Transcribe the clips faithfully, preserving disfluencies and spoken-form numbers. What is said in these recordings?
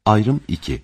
Ayrım iki.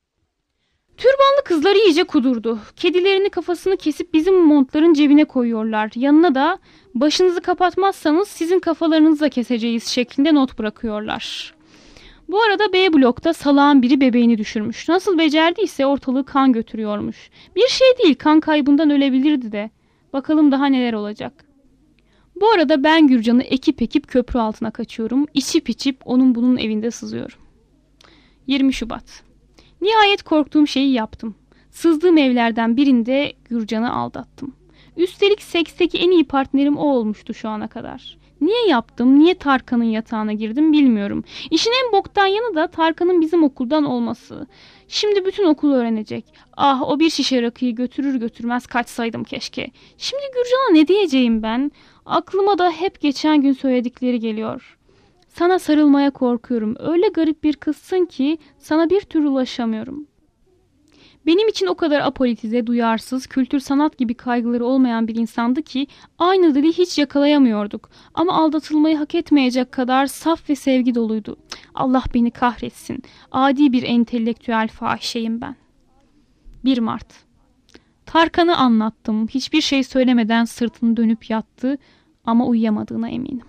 Türbanlı kızlar iyice kudurdu. Kedilerini kafasını kesip bizim montların cebine koyuyorlar. Yanına da başınızı kapatmazsanız sizin kafalarınızı da keseceğiz şeklinde not bırakıyorlar. Bu arada B blokta salağın biri bebeğini düşürmüş. Nasıl becerdiyse ortalığı kan götürüyormuş. Bir şey değil, kan kaybından ölebilirdi de. Bakalım daha neler olacak. Bu arada ben Gürcan'ı ekip ekip köprü altına kaçıyorum. İçip içip onun bunun evinde sızıyorum. yirmi Şubat. Nihayet korktuğum şeyi yaptım. Sızdığım evlerden birinde Gürcan'ı aldattım. Üstelik seksteki en iyi partnerim o olmuştu şu ana kadar. Niye yaptım, niye Tarkan'ın yatağına girdim bilmiyorum. İşin en boktan yanı da Tarkan'ın bizim okuldan olması. Şimdi bütün okul öğrenecek. Ah, o bir şişe rakıyı götürür götürmez kaçsaydım keşke. Şimdi Gürcan'a ne diyeceğim ben? Aklıma da hep geçen gün söyledikleri geliyor. Sana sarılmaya korkuyorum. Öyle garip bir kızsın ki sana bir türlü ulaşamıyorum. Benim için o kadar apolitize, duyarsız, kültür sanat gibi kaygıları olmayan bir insandı ki aynı dili hiç yakalayamıyorduk. Ama aldatılmayı hak etmeyecek kadar saf ve sevgi doluydu. Allah beni kahretsin. Adi bir entelektüel fahişeyim ben. bir Mart. Tarkan'ı anlattım. Hiçbir şey söylemeden sırtını dönüp yattı ama uyuyamadığına eminim.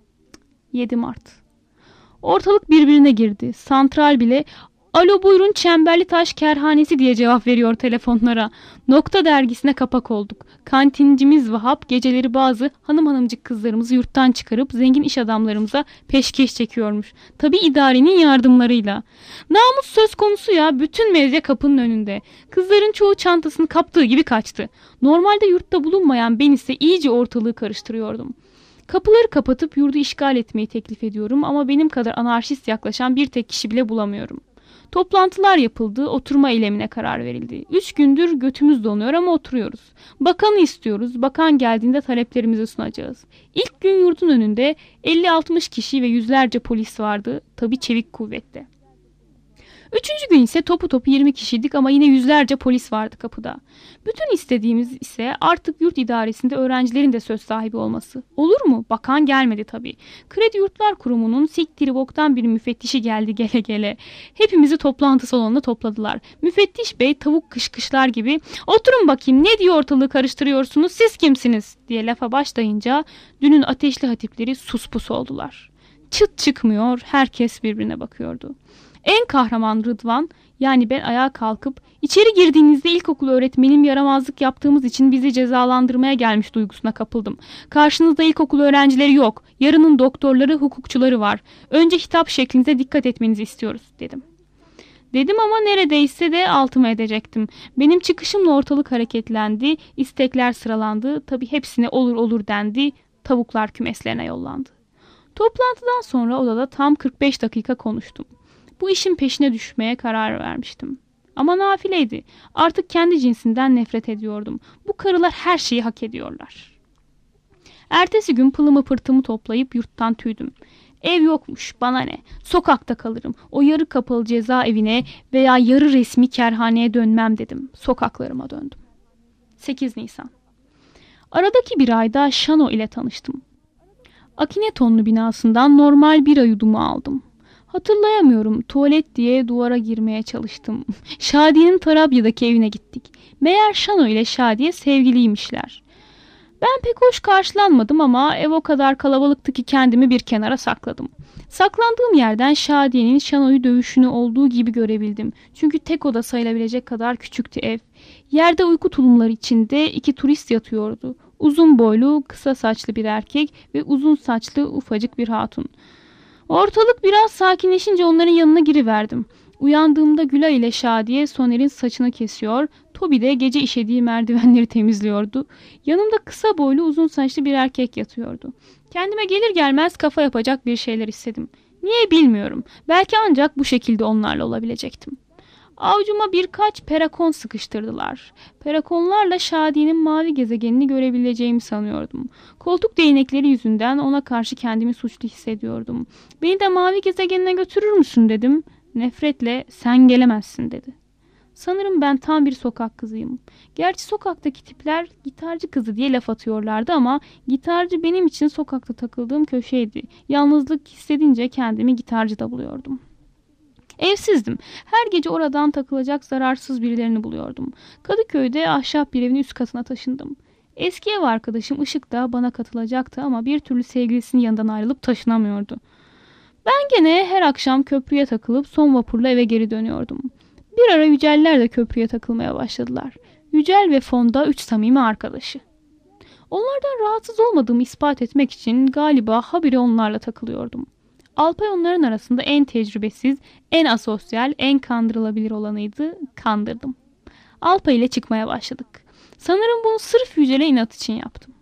yedi Mart. Ortalık birbirine girdi. Santral bile "Alo buyurun Çemberli Taş Kerhanesi" diye cevap veriyor telefonlara. Nokta dergisine kapak olduk. Kantincimiz Vahap geceleri bazı hanım hanımcık kızlarımızı yurttan çıkarıp zengin iş adamlarımıza peşkeş çekiyormuş. Tabii idarenin yardımlarıyla. Namus söz konusu ya, bütün medya kapının önünde. Kızların çoğu çantasını kaptığı gibi kaçtı. Normalde yurtta bulunmayan ben ise iyice ortalığı karıştırıyordum. Kapıları kapatıp yurdu işgal etmeyi teklif ediyorum ama benim kadar anarşist yaklaşan bir tek kişi bile bulamıyorum. Toplantılar yapıldı, oturma eylemine karar verildi. Üç gündür götümüz donuyor ama oturuyoruz. Bakanı istiyoruz, bakan geldiğinde taleplerimizi sunacağız. İlk gün yurdun önünde elli altmış kişi ve yüzlerce polis vardı, tabii çevik kuvvetle. Üçüncü gün ise topu topu yirmi kişiydik ama yine yüzlerce polis vardı kapıda. Bütün istediğimiz ise artık yurt idaresinde öğrencilerin de söz sahibi olması. Olur mu? Bakan gelmedi tabii. Kredi Yurtlar Kurumu'nun siktiri boktan bir müfettişi geldi gele gele. Hepimizi toplantı salonuna topladılar. Müfettiş bey tavuk kışkışlar gibi "Oturun bakayım, ne diye ortalığı karıştırıyorsunuz, siz kimsiniz?" diye lafa başlayınca dünün ateşli hatipleri suspus oldular. Çıt çıkmıyor, herkes birbirine bakıyordu. En kahraman Rıdvan, yani ben ayağa kalkıp "İçeri girdiğinizde ilkokul öğretmenim yaramazlık yaptığımız için bizi cezalandırmaya gelmiş" duygusuna kapıldım. "Karşınızda ilkokul öğrencileri yok. Yarının doktorları, hukukçuları var. Önce hitap şeklinize dikkat etmenizi istiyoruz" dedim. Dedim ama neredeyse de altıma edecektim. Benim çıkışımla ortalık hareketlendi, istekler sıralandı. Tabii hepsine olur olur dendi. Tavuklar kümeslerine yollandı. Toplantıdan sonra odada tam kırk beş dakika konuştum. Bu işin peşine düşmeye karar vermiştim. Ama nafileydi. Artık kendi cinsinden nefret ediyordum. Bu karılar her şeyi hak ediyorlar. Ertesi gün pılımı pırtımı toplayıp yurttan tüydüm. Ev yokmuş, bana ne? Sokakta kalırım. O yarı kapalı cezaevine veya yarı resmi kerhaneye dönmem dedim. Sokaklarıma döndüm. sekiz Nisan. Aradaki bir ayda Şano ile tanıştım. Akinetonlu binasından normal bira yudumu aldım. Hatırlayamıyorum. Tuvalet diye duvara girmeye çalıştım. Şadiye'nin Tarabya'daki evine gittik. Meğer Şano ile Şadiye sevgiliymişler. Ben pek hoş karşılanmadım ama ev o kadar kalabalıktı ki kendimi bir kenara sakladım. Saklandığım yerden Şadiye'nin Şano'yu dövüşünü olduğu gibi görebildim. Çünkü tek oda sayılabilecek kadar küçüktü ev. Yerde uyku tulumları içinde iki turist yatıyordu. Uzun boylu, kısa saçlı bir erkek ve uzun saçlı ufacık bir hatun. Ortalık biraz sakinleşince onların yanına giriverdim. Uyandığımda Gülay ile Şadiye Soner'in saçını kesiyor, Tobi de gece işediği merdivenleri temizliyordu. Yanımda kısa boylu uzun saçlı bir erkek yatıyordu. Kendime gelir gelmez kafa yapacak bir şeyler istedim. Niye bilmiyorum. Belki ancak bu şekilde onlarla olabilecektim. Avcuma birkaç perakon sıkıştırdılar. Perakonlarla Şadiye'nin mavi gezegenini görebileceğimi sanıyordum. Koltuk değnekleri yüzünden ona karşı kendimi suçlu hissediyordum. "Beni de mavi gezegenine götürür müsün?" dedim. Nefretle "Sen gelemezsin" dedi. Sanırım ben tam bir sokak kızıyım. Gerçi sokaktaki tipler gitarcı kızı diye laf atıyorlardı ama gitarcı benim için sokakta takıldığım köşeydi. Yalnızlık hissedince kendimi gitarcıda buluyordum. Evsizdim. Her gece oradan takılacak zararsız birilerini buluyordum. Kadıköy'de ahşap bir evin üst katına taşındım. Eski ev arkadaşım Işık da bana katılacaktı ama bir türlü sevgilisinin yanından ayrılıp taşınamıyordu. Ben gene her akşam köprüye takılıp son vapurla eve geri dönüyordum. Bir ara Yücel'ler de köprüye takılmaya başladılar. Yücel ve Fonda üç samimi arkadaşı. Onlardan rahatsız olmadığımı ispat etmek için galiba habire onlarla takılıyordum. Alpay onların arasında en tecrübesiz, en asosyal, en kandırılabilir olanıydı. Kandırdım. Alpay ile çıkmaya başladık. Sanırım bunu sırf Yücel'e inat için yaptım.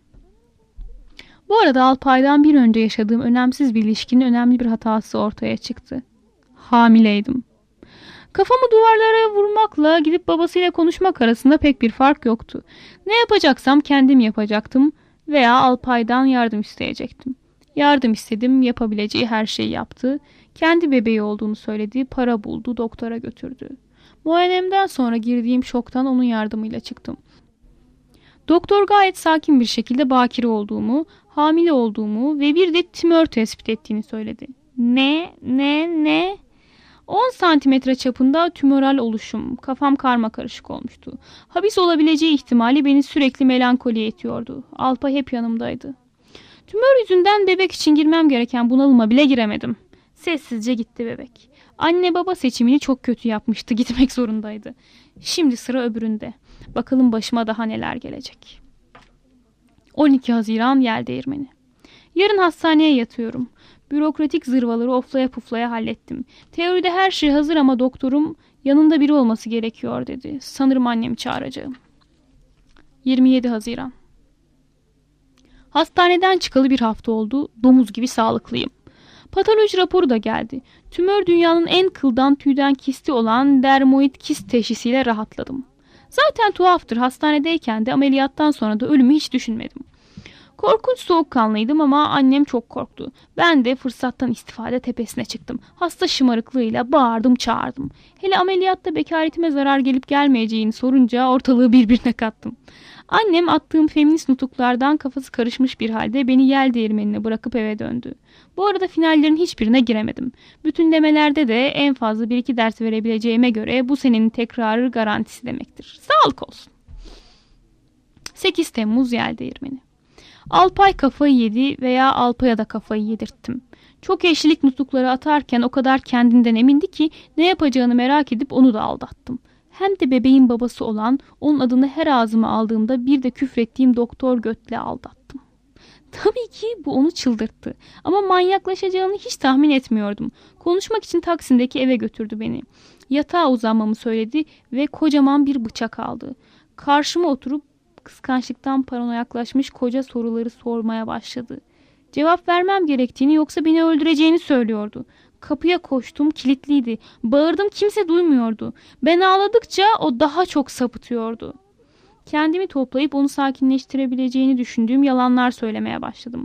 Bu arada Alpay'dan bir önce yaşadığım önemsiz bir ilişkinin önemli bir hatası ortaya çıktı. Hamileydim. Kafamı duvarlara vurmakla gidip babasıyla konuşmak arasında pek bir fark yoktu. Ne yapacaksam kendim yapacaktım veya Alpay'dan yardım isteyecektim. Yardım istedim, yapabileceği her şeyi yaptı. Kendi bebeği olduğunu söyledi, para buldu, doktora götürdü. Muayenemden sonra girdiğim şoktan onun yardımıyla çıktım. Doktor gayet sakin bir şekilde bakire olduğumu, hamile olduğumu ve bir de tümör tespit ettiğini söyledi. Ne, ne, ne? on santimetre çapında tümöral oluşum. Kafam karmakarışık olmuştu. Habis olabileceği ihtimali beni sürekli melankoliye itiyordu. Alpay hep yanımdaydı. Tümör yüzünden bebek için girmem gereken bunalıma bile giremedim. Sessizce gitti bebek. Anne baba seçimini çok kötü yapmıştı. Gitmek zorundaydı. Şimdi sıra öbüründe. Bakalım başıma daha neler gelecek. on iki Haziran Yeldeğirmeni. Yarın hastaneye yatıyorum. Bürokratik zırvaları oflaya puflaya hallettim. Teoride her şey hazır ama doktorum yanında biri olması gerekiyor dedi. Sanırım annemi çağıracağım. yirmi yedi Haziran. Hastaneden çıkalı bir hafta oldu. Domuz gibi sağlıklıyım. Patoloji raporu da geldi. Tümör dünyanın en kıldan tüyden kisti olan dermoid kist teşhisiyle rahatladım. Zaten tuhaftır, hastanedeyken de ameliyattan sonra da ölümü hiç düşünmedim. Korkunç soğukkanlıydım ama annem çok korktu. Ben de fırsattan istifade tepesine çıktım. Hasta şımarıklığıyla bağırdım çağırdım. Hele ameliyatta bekaretime zarar gelip gelmeyeceğini sorunca ortalığı birbirine kattım. Annem attığım feminist nutuklardan kafası karışmış bir halde beni yel değirmenine bırakıp eve döndü. Bu arada finallerin hiçbirine giremedim. Bütünlemelerde de en fazla bir iki ders verebileceğime göre bu senenin tekrarı garantisi demektir. Sağlık olsun. sekiz Temmuz Yel Değirmeni. Alpay kafayı yedi veya Alpay'a da kafayı yedirttim. Çok eşlilik nutukları atarken o kadar kendinden emindi ki ne yapacağını merak edip onu da aldattım. Hem de bebeğin babası olan, onun adını her ağzıma aldığımda bir de küfrettiğim doktor Göt'le aldattım. Tabii ki bu onu çıldırttı. Ama manyaklaşacağını hiç tahmin etmiyordum. Konuşmak için Taksim'deki eve götürdü beni. Yatağa uzanmamı söyledi ve kocaman bir bıçak aldı. Karşıma oturup kıskançlıktan paranoyaklaşmış koca soruları sormaya başladı. Cevap vermem gerektiğini yoksa beni öldüreceğini söylüyordu. Kapıya koştum, kilitliydi. Bağırdım, kimse duymuyordu. Ben ağladıkça o daha çok sapıtıyordu. Kendimi toplayıp onu sakinleştirebileceğini düşündüğüm yalanlar söylemeye başladım.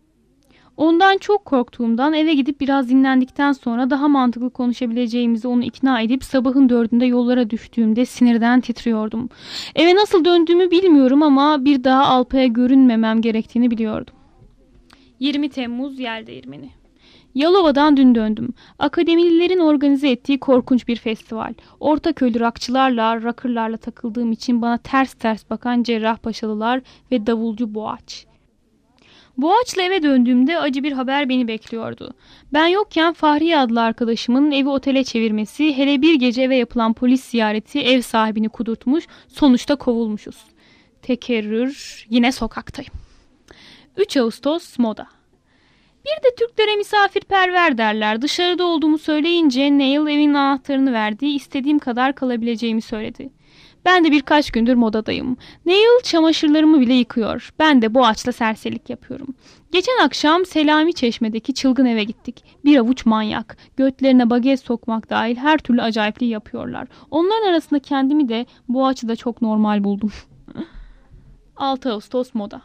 Ondan çok korktuğumdan eve gidip biraz dinlendikten sonra daha mantıklı konuşabileceğimizi onu ikna edip sabahın dördünde yollara düştüğümde sinirden titriyordum. Eve nasıl döndüğümü bilmiyorum ama bir daha Alpay'a görünmemem gerektiğini biliyordum. yirmi Temmuz Yeldeğirmeni. Yalova'dan dün döndüm. Akademililerin organize ettiği korkunç bir festival. Ortaköylü rakçılarla, rakırlarla takıldığım için bana ters ters bakan Cerrahpaşalılar ve davulcu Boğaç. Boğaç'la eve döndüğümde acı bir haber beni bekliyordu. Ben yokken Fahriye adlı arkadaşımın evi otele çevirmesi, hele bir gece eve yapılan polis ziyareti ev sahibini kudurtmuş, sonuçta kovulmuşuz. Tekerrür, yine sokaktayım. üç Ağustos moda. Bir de Türklere misafirperver derler. Dışarıda olduğumu söyleyince Neil evin anahtarını verdi, istediğim kadar kalabileceğimi söyledi. Ben de birkaç gündür modadayım. Neil çamaşırlarımı bile yıkıyor. Ben de Boğaç'la serserilik yapıyorum. Geçen akşam Selami Çeşme'deki çılgın eve gittik. Bir avuç manyak. Götlerine baget sokmak dahil her türlü acayipliği yapıyorlar. Onların arasında kendimi de Boğaç'ı da çok normal buldum. altı Ağustos moda.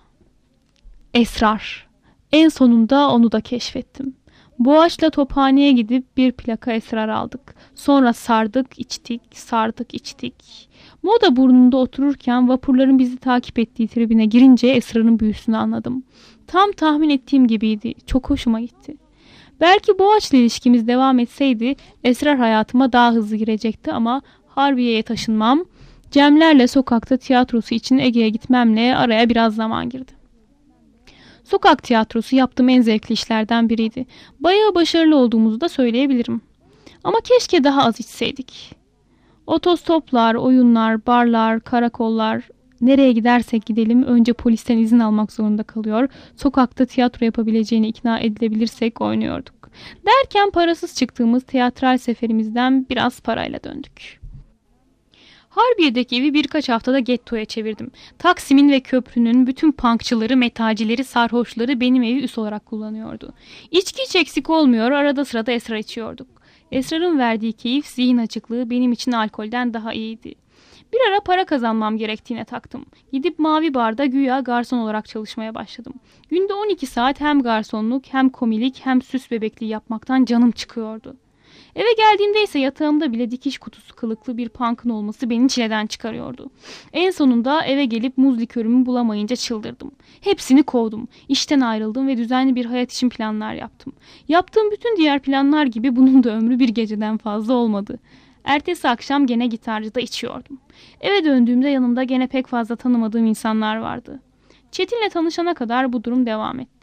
Esrar. En sonunda onu da keşfettim. Boğaç'la Tophane'ye gidip bir plaka esrar aldık. Sonra sardık, içtik, sardık, içtik. Moda burnunda otururken vapurların bizi takip ettiği tribüne girince esrarın büyüsünü anladım. Tam tahmin ettiğim gibiydi. Çok hoşuma gitti. Belki Boğaç'la ilişkimiz devam etseydi esrar hayatıma daha hızlı girecekti ama Harbiye'ye taşınmam, Cemlerle sokakta tiyatrosu için Ege'ye gitmemle araya biraz zaman girdi. Sokak tiyatrosu yaptığım en zevkli işlerden biriydi. Bayağı başarılı olduğumuzu da söyleyebilirim. Ama keşke daha az içseydik. Otostoplar, oyunlar, barlar, karakollar, nereye gidersek gidelim önce polisten izin almak zorunda kalıyor. Sokakta tiyatro yapabileceğini ikna edilebilirsek oynuyorduk. Derken parasız çıktığımız tiyatral seferimizden biraz parayla döndük. Harbiye'deki evi birkaç haftada gettoya çevirdim. Taksim'in ve köprünün bütün punkçıları, metalcileri, sarhoşları benim evi üs olarak kullanıyordu. İçki hiç eksik olmuyor, arada sırada esrar içiyorduk. Esrarın verdiği keyif, zihin açıklığı benim için alkolden daha iyiydi. Bir ara para kazanmam gerektiğine taktım. Gidip Mavi Bar'da güya garson olarak çalışmaya başladım. Günde on iki saat hem garsonluk, hem komilik, hem süs bebekliği yapmaktan canım çıkıyordu. Eve geldiğimde ise yatağımda bile dikiş kutusu kılıklı bir punk'ın olması beni çileden çıkarıyordu. En sonunda eve gelip muz likörümü bulamayınca çıldırdım. Hepsini kovdum. İşten ayrıldım ve düzenli bir hayat için planlar yaptım. Yaptığım bütün diğer planlar gibi bunun da ömrü bir geceden fazla olmadı. Ertesi akşam gene gitarcıda içiyordum. Eve döndüğümde yanımda gene pek fazla tanımadığım insanlar vardı. Çetin'le tanışana kadar bu durum devam etti.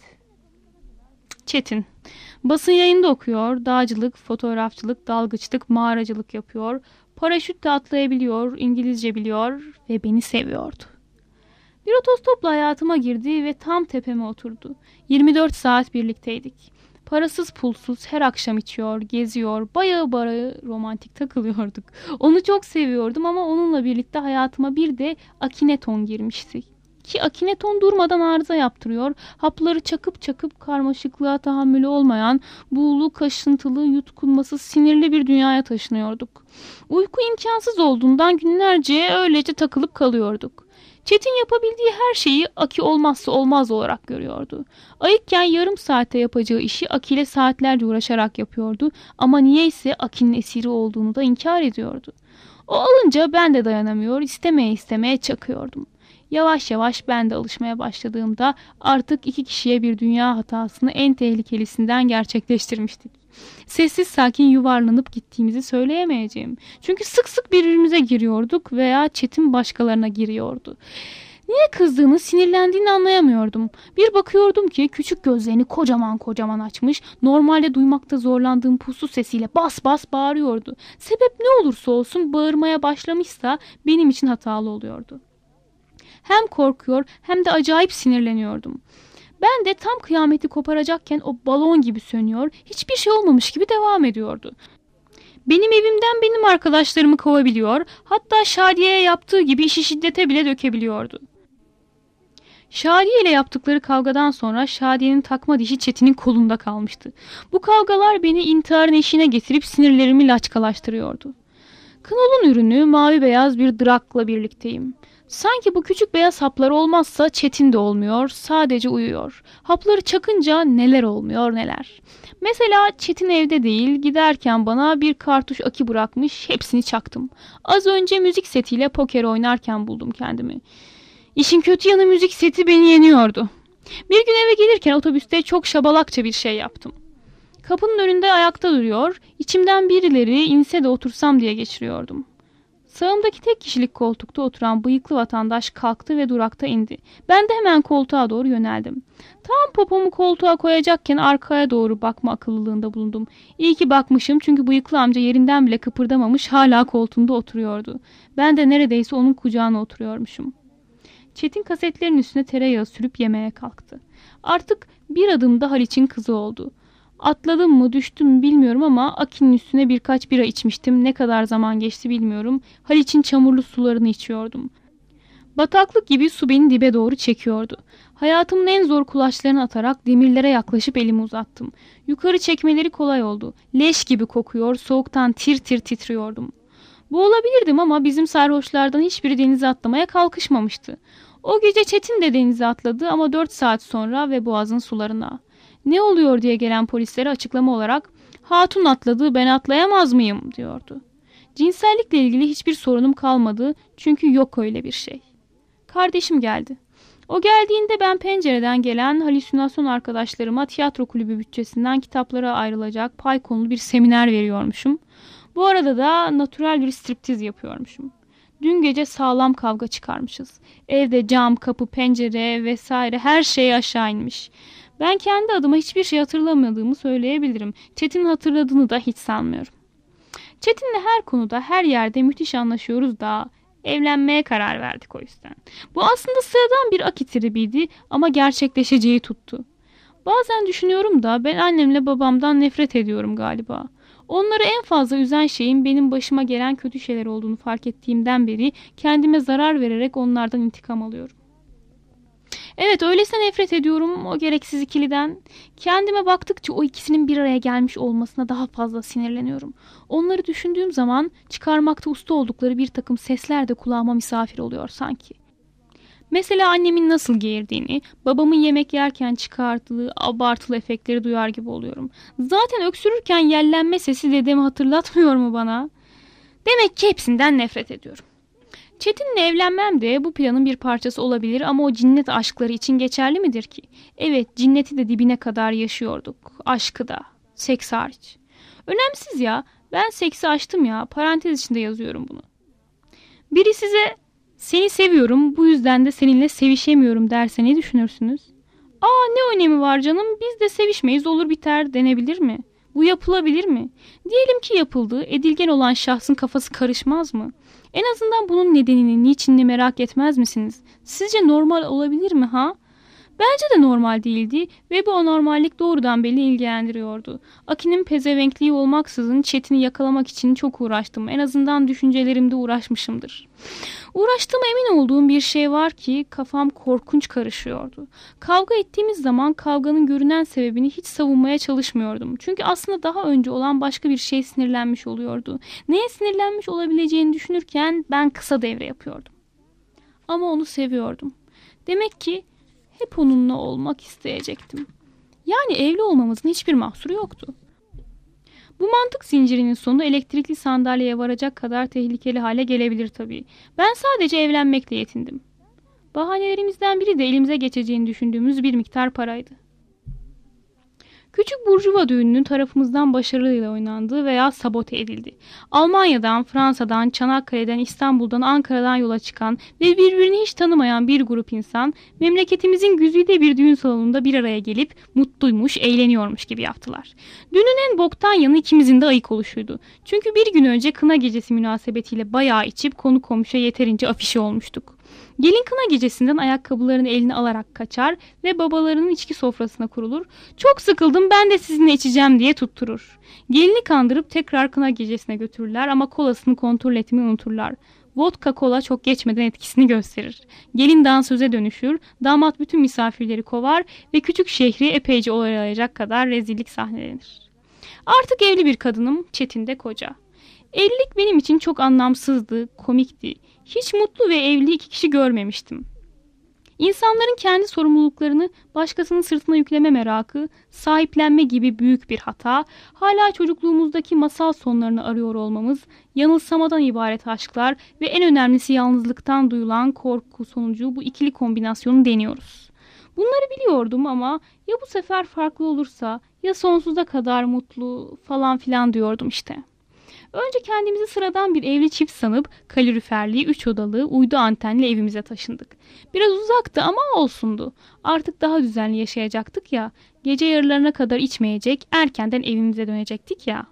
Çetin. Basın yayında okuyor, dağcılık, fotoğrafçılık, dalgıçlık, mağaracılık yapıyor, paraşütle atlayabiliyor, İngilizce biliyor ve beni seviyordu. Bir otostopla hayatıma girdi ve tam tepeme oturdu. yirmi dört saat birlikteydik. Parasız pulsuz her akşam içiyor, geziyor, bayağı bayağı romantik takılıyorduk. Onu çok seviyordum ama onunla birlikte hayatıma bir de Akineton girmişti. Ki Akineton durmadan arıza yaptırıyor, hapları çakıp çakıp karmaşıklığa tahammülü olmayan, buğulu, kaşıntılı, yutkunması sinirli bir dünyaya taşınıyorduk. Uyku imkansız olduğundan günlerce öylece takılıp kalıyorduk. Çetin yapabildiği her şeyi Aki olmazsa olmaz olarak görüyordu. Ayıkken yarım saate yapacağı işi Aki ile saatlerce uğraşarak yapıyordu ama niyeyse Aki'nin esiri olduğunu da inkar ediyordu. O alınca ben de dayanamıyor, istemeye istemeye çakıyordum. Yavaş yavaş ben de alışmaya başladığımda artık iki kişiye bir dünya hatasını en tehlikelisinden gerçekleştirmiştik. Sessiz sakin yuvarlanıp gittiğimizi söyleyemeyeceğim. Çünkü sık sık birbirimize giriyorduk veya Çetin başkalarına giriyordu. Niye kızdığını, sinirlendiğini anlayamıyordum. Bir bakıyordum ki küçük gözlerini kocaman kocaman açmış, normalde duymakta zorlandığım puslu sesiyle bas bas bağırıyordu. Sebep ne olursa olsun bağırmaya başlamışsa benim için hatalı oluyordu. Hem korkuyor hem de acayip sinirleniyordum. Ben de tam kıyameti koparacakken o balon gibi sönüyor, hiçbir şey olmamış gibi devam ediyordu. Benim evimden benim arkadaşlarımı kovabiliyor, hatta Şadiye'ye yaptığı gibi işi şiddete bile dökebiliyordu. Şadiye ile yaptıkları kavgadan sonra Şadiye'nin takma dişi Çetin'in kolunda kalmıştı. Bu kavgalar beni intiharın eşiğine getirip sinirlerimi laçkalaştırıyordu. Knol'un ürünü mavi beyaz bir drakla birlikteyim. Sanki bu küçük beyaz haplar olmazsa Çetin de olmuyor, sadece uyuyor. Hapları çakınca neler olmuyor neler. Mesela Çetin evde değil, giderken bana bir kartuş Aki bırakmış, hepsini çaktım. Az önce müzik setiyle poker oynarken buldum kendimi. İşin kötü yanı müzik seti beni yeniyordu. Bir gün eve gelirken otobüste çok şabalakça bir şey yaptım. Kapının önünde ayakta duruyor, içimden birileri inse de otursam diye geçiriyordum. Sağımdaki tek kişilik koltukta oturan bıyıklı vatandaş kalktı ve durakta indi. Ben de hemen koltuğa doğru yöneldim. Tam popomu koltuğa koyacakken arkaya doğru bakma akıllılığında bulundum. İyi ki bakmışım çünkü bıyıklı amca yerinden bile kıpırdamamış, hala koltuğunda oturuyordu. Ben de neredeyse onun kucağına oturuyormuşum. Çetin kasetlerin üstüne tereyağı sürüp yemeye kalktı. Artık bir adımda Haliç'in kızı oldu. Atladım mı düştüm mü bilmiyorum ama Aki'nin üstüne birkaç bira içmiştim. Ne kadar zaman geçti bilmiyorum. Haliç'in çamurlu sularını içiyordum. Bataklık gibi su beni dibe doğru çekiyordu. Hayatımın en zor kulaçlarını atarak demirlere yaklaşıp elimi uzattım. Yukarı çekmeleri kolay oldu. Leş gibi kokuyor, soğuktan tir tir titriyordum. Boğulabilirdim ama bizim sarhoşlardan hiçbiri denize atlamaya kalkışmamıştı. O gece Çetin de denize atladı ama dört saat sonra ve boğazın sularına. Ne oluyor diye gelen polislere açıklama olarak "Hatun atladı, ben atlayamaz mıyım?" diyordu. Cinsellikle ilgili hiçbir sorunum kalmadı çünkü yok öyle bir şey. Kardeşim geldi. O geldiğinde ben pencereden gelen halüsinasyon arkadaşlarıma tiyatro kulübü bütçesinden kitaplara ayrılacak pay konulu bir seminer veriyormuşum. Bu arada da natürel bir striptiz yapıyormuşum. Dün gece sağlam kavga çıkarmışız. Evde cam, kapı, pencere vesaire her şey aşağı inmiş. Ben kendi adıma hiçbir şey hatırlamadığımı söyleyebilirim. Çetin'in hatırladığını da hiç sanmıyorum. Çetin'le her konuda, her yerde müthiş anlaşıyoruz da evlenmeye karar verdik o yüzden. Bu aslında sıradan bir akit tribiydi ama gerçekleşeceği tuttu. Bazen düşünüyorum da ben annemle babamdan nefret ediyorum galiba. Onları en fazla üzen şeyin benim başıma gelen kötü şeyler olduğunu fark ettiğimden beri kendime zarar vererek onlardan intikam alıyorum. Evet, öylesine nefret ediyorum o gereksiz ikiliden. Kendime baktıkça o ikisinin bir araya gelmiş olmasına daha fazla sinirleniyorum. Onları düşündüğüm zaman çıkarmakta usta oldukları bir takım sesler de kulağıma misafir oluyor sanki. Mesela annemin nasıl geğirdiğini, babamın yemek yerken çıkardığı abartılı efektleri duyar gibi oluyorum. Zaten öksürürken yellenme sesi dedemi hatırlatmıyor mu bana? Demek ki hepsinden nefret ediyorum. Çetin'le evlenmem de bu planın bir parçası olabilir ama o cinnet aşkları için geçerli midir ki? Evet, cinneti de dibine kadar yaşıyorduk. Aşkı da. Seks hariç. Önemsiz ya. Ben seksi aştım ya. Parantez içinde yazıyorum bunu. Biri size seni seviyorum, bu yüzden de seninle sevişemiyorum derse ne düşünürsünüz? Aa, ne önemi var canım, biz de sevişmeyiz, olur biter denebilir mi? Bu yapılabilir mi? Diyelim ki yapıldı, edilgen olan şahsın kafası karışmaz mı? En azından bunun nedenini, niçinini merak etmez misiniz? Sizce normal olabilir mi ha? Bence de normal değildi ve bu anormallik doğrudan beni ilgilendiriyordu. Aki'nin pezevenkliği olmaksızın Çetin'i yakalamak için çok uğraştım. En azından düşüncelerimde uğraşmışımdır. Uğraştığıma emin olduğum bir şey var ki kafam korkunç karışıyordu. Kavga ettiğimiz zaman kavganın görünen sebebini hiç savunmaya çalışmıyordum. Çünkü aslında daha önce olan başka bir şey sinirlenmiş oluyordu. Neye sinirlenmiş olabileceğini düşünürken ben kısa devre yapıyordum. Ama onu seviyordum. Demek ki hep onunla olmak isteyecektim. Yani evli olmamızın hiçbir mahsuru yoktu. Bu mantık zincirinin sonu elektrikli sandalyeye varacak kadar tehlikeli hale gelebilir tabii. Ben sadece evlenmekle yetindim. Bahanelerimizden biri de elimize geçeceğini düşündüğümüz bir miktar paraydı. Küçük burjuva düğününün tarafımızdan başarıyla oynandığı veya sabote edildi. Almanya'dan, Fransa'dan, Çanakkale'den, İstanbul'dan, Ankara'dan yola çıkan ve birbirini hiç tanımayan bir grup insan memleketimizin güzide bir düğün salonunda bir araya gelip mutluymuş, eğleniyormuş gibi yaptılar. Düğünün en boktan yanı ikimizin de ayık oluşuydu. Çünkü bir gün önce kına gecesi münasebetiyle bayağı içip konu komşuya yeterince afişe olmuştuk. Gelin kına gecesinden ayakkabılarını eline alarak kaçar ve babalarının içki sofrasına kurulur. Çok sıkıldım, ben de sizinle içeceğim diye tutturur. Gelini kandırıp tekrar kına gecesine götürürler ama kolasını kontrol etmeyi unuturlar. Vodka kola çok geçmeden etkisini gösterir. Gelin dansöze dönüşür, damat bütün misafirleri kovar ve küçük şehri epeyce oyalayacak kadar rezillik sahnelenir. Artık evli bir kadınım, Çetin de koca. Evlilik benim için çok anlamsızdı, komikti. Hiç mutlu ve evli iki kişi görmemiştim. İnsanların kendi sorumluluklarını başkasının sırtına yükleme merakı, sahiplenme gibi büyük bir hata, hala çocukluğumuzdaki masal sonlarını arıyor olmamız, yanılsamadan ibaret aşklar ve en önemlisi yalnızlıktan duyulan korku sonucu bu ikili kombinasyonu deniyoruz. Bunları biliyordum ama ya bu sefer farklı olursa, ya sonsuza kadar mutlu falan filan diyordum işte. Önce kendimizi sıradan bir evli çift sanıp kaloriferli, üç odalı, uydu antenli evimize taşındık. Biraz uzaktı ama olsundu. Artık daha düzenli yaşayacaktık ya, gece yarılarına kadar içmeyecek, erkenden evimize dönecektik ya.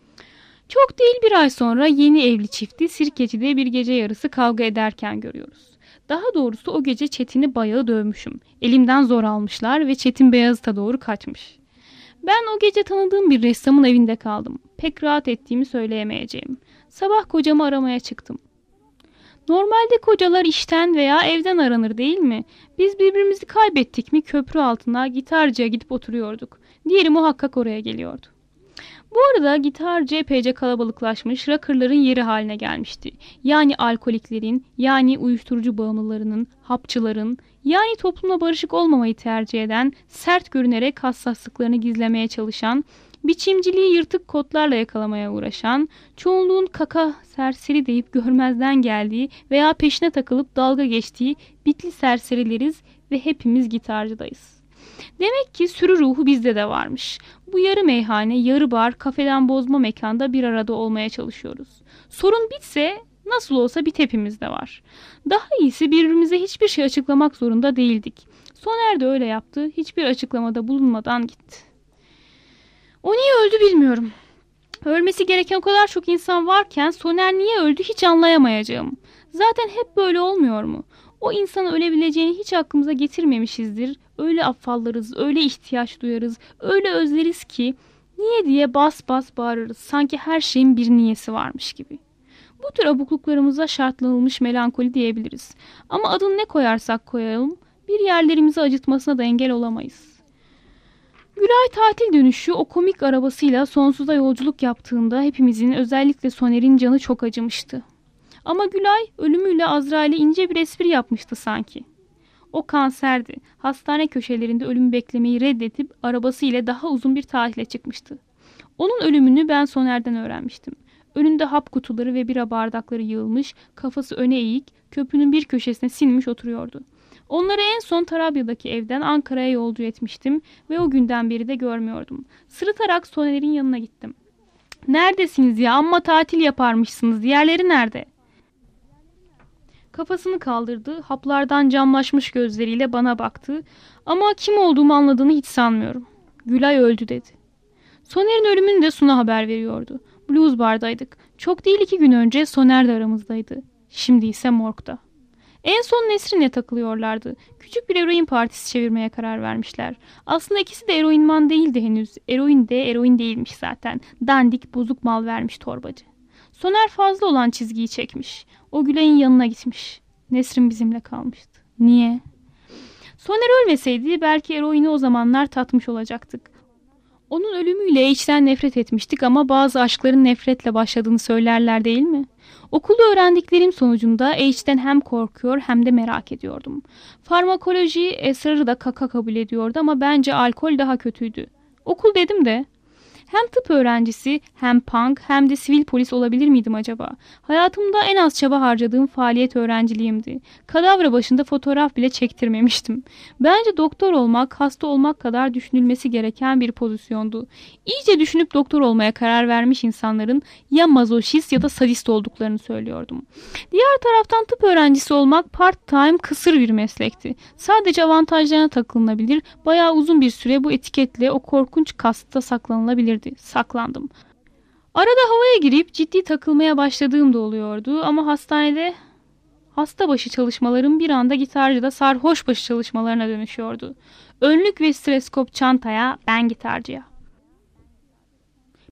Çok değil bir ay sonra yeni evli çifti Sirkeci'de bir gece yarısı kavga ederken görüyoruz. Daha doğrusu o gece Çetin'i bayağı dövmüşüm. Elimden zor almışlar ve Çetin Beyazıt'a doğru kaçmış. Ben o gece tanıdığım bir ressamın evinde kaldım. Pek rahat ettiğimi söyleyemeyeceğim. Sabah kocamı aramaya çıktım. Normalde kocalar işten veya evden aranır değil mi? Biz birbirimizi kaybettik mi köprü altına gitarcıya gidip oturuyorduk. Diğeri muhakkak oraya geliyordu. Bu arada gitarcı epeyce kalabalıklaşmış, rock'ırların yeri haline gelmişti. Yani alkoliklerin, yani uyuşturucu bağımlılarının, hapçıların, yani toplumla barışık olmamayı tercih eden, sert görünerek hassaslıklarını gizlemeye çalışan, Biçimciliği yırtık kotlarla yakalamaya uğraşan, çoğunluğun kaka serseri deyip görmezden geldiği veya peşine takılıp dalga geçtiği bitli serserileriz ve hepimiz gitarcıdayız. Demek ki sürü ruhu bizde de varmış. Bu yarı meyhane, yarı bar, kafeden bozma mekanda bir arada olmaya çalışıyoruz. Sorun bitse nasıl olsa bit hepimizde var. Daha iyisi birbirimize hiçbir şey açıklamak zorunda değildik. Soner de öyle yaptı. Hiçbir açıklamada bulunmadan gitti. O niye öldü bilmiyorum. Ölmesi gereken o kadar çok insan varken Soner niye öldü hiç anlayamayacağım. Zaten hep böyle olmuyor mu? O insanın ölebileceğini hiç aklımıza getirmemişizdir. Öyle affallarız, öyle ihtiyaç duyarız, öyle özleriz ki niye diye bas bas bağırırız. Sanki her şeyin bir niyesi varmış gibi. Bu tür abukluklarımıza şartlanılmış melankoli diyebiliriz. Ama adını ne koyarsak koyalım bir yerlerimizi acıtmasına da engel olamayız. Gülay tatil dönüşü o komik arabasıyla sonsuza yolculuk yaptığında hepimizin, özellikle Soner'in canı çok acımıştı. Ama Gülay ölümüyle Azrail'e ince bir espri yapmıştı sanki. O kanserdi. Hastane köşelerinde ölümü beklemeyi reddedip arabasıyla daha uzun bir tatile çıkmıştı. Onun ölümünü ben Soner'den öğrenmiştim. Önünde hap kutuları ve bira bardakları yığılmış, kafası öne eğik, köprünün bir köşesine sinmiş oturuyordu. Onları en son Tarabya'daki evden Ankara'ya yolcu etmiştim ve o günden beri de görmüyordum. Sırıtarak Soner'in yanına gittim. "Neredesiniz ya? Amma tatil yaparmışsınız. Diğerleri nerede?" Kafasını kaldırdı, haplardan camlaşmış gözleriyle bana baktı ama kim olduğumu anladığını hiç sanmıyorum. "Gülay öldü" dedi. Soner'in ölümünü de Suna haber veriyordu. Blues bardaydık. Çok değil iki gün önce Soner de aramızdaydı. Şimdi ise morgda. En son Nesrin'le takılıyorlardı. Küçük bir eroin partisi çevirmeye karar vermişler. Aslında ikisi de eroinman değildi henüz. Eroin de eroin değilmiş zaten. Dandik, bozuk mal vermiş torbacı. Soner fazla olan çizgiyi çekmiş. O Gülay'ın yanına gitmiş. Nesrin bizimle kalmıştı. Niye? Soner ölmeseydi belki eroini o zamanlar tatmış olacaktık. Onun ölümüyle H'den nefret etmiştik ama bazı aşkların nefretle başladığını söylerler değil mi? Okulda öğrendiklerim sonucunda H'den hem korkuyor hem de merak ediyordum. Farmakoloji esrarı da kaka kabul ediyordu ama bence alkol daha kötüydü. Okul dedim de. Hem tıp öğrencisi, hem punk, hem de sivil polis olabilir miydim acaba? Hayatımda en az çaba harcadığım faaliyet öğrenciliğimdi. Kadavra başında fotoğraf bile çektirmemiştim. Bence doktor olmak, hasta olmak kadar düşünülmesi gereken bir pozisyondu. İyice düşünüp doktor olmaya karar vermiş insanların ya mazoşist ya da sadist olduklarını söylüyordum. Diğer taraftan tıp öğrencisi olmak part-time kısır bir meslekti. Sadece avantajlarına takılınabilir, bayağı uzun bir süre bu etiketle o korkunç kasta saklanılabilir. Saklandım. Arada havaya girip ciddi takılmaya başladığım da oluyordu ama hastanede hasta başı çalışmalarım bir anda gitarcıda sarhoş başı çalışmalarına dönüşüyordu. Önlük ve stetoskop çantaya, ben gitarcıya.